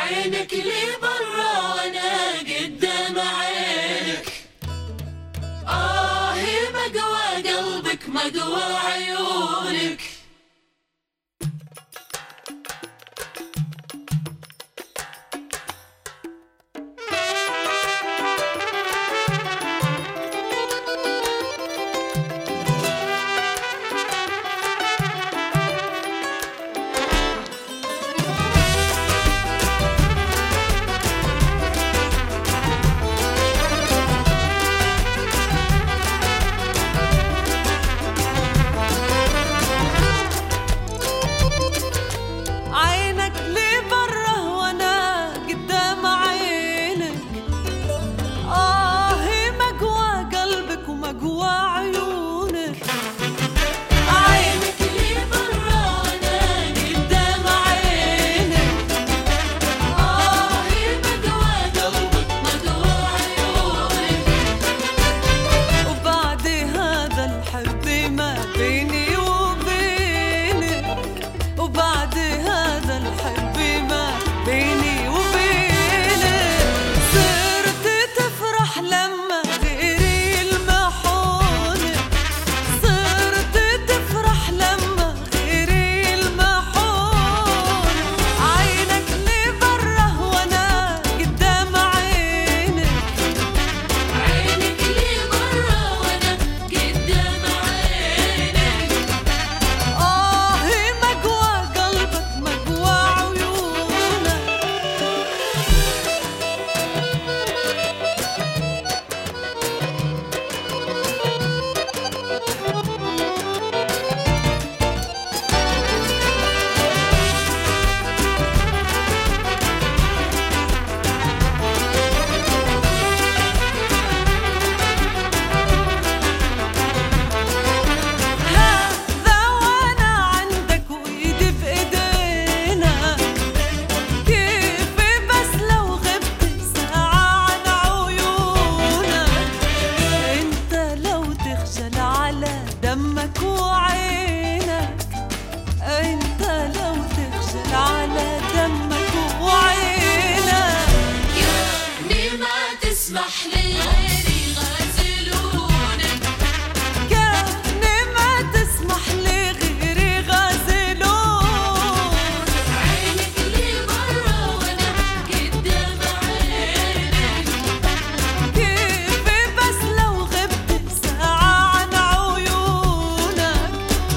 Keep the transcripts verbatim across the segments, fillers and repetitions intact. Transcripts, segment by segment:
عينك لي برا وانا قدام عينك. آه مقوى قلبك مقوى عيونك. دمك وعينك انت لو تخجل على دمك وعينك. يعني ما تسمح لغيري غازلونك. يعني ما تسمح لغيري غازلون. عينك لي برا وانا قدام عينك. كيف بس لو غبت ساعة عن عيونك.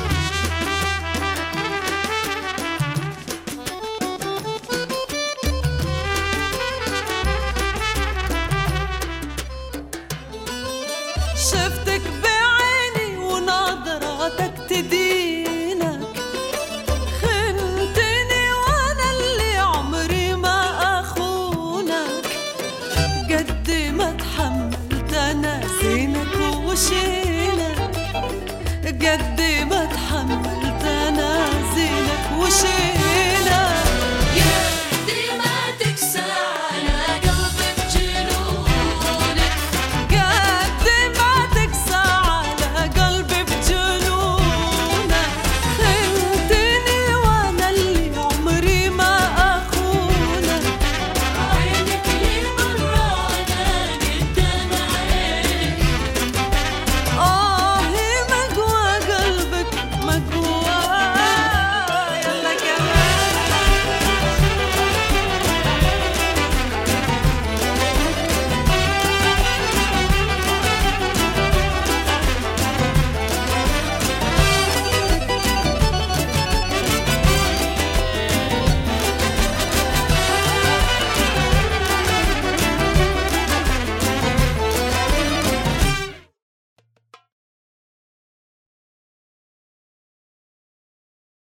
شفتك بعيني ونظراتك تدينك. خنتني وانا اللي عمري ما اخونك. قد ما تحملت انا زينك وشيلك. قد ما تحملت انا زينك وشيلك.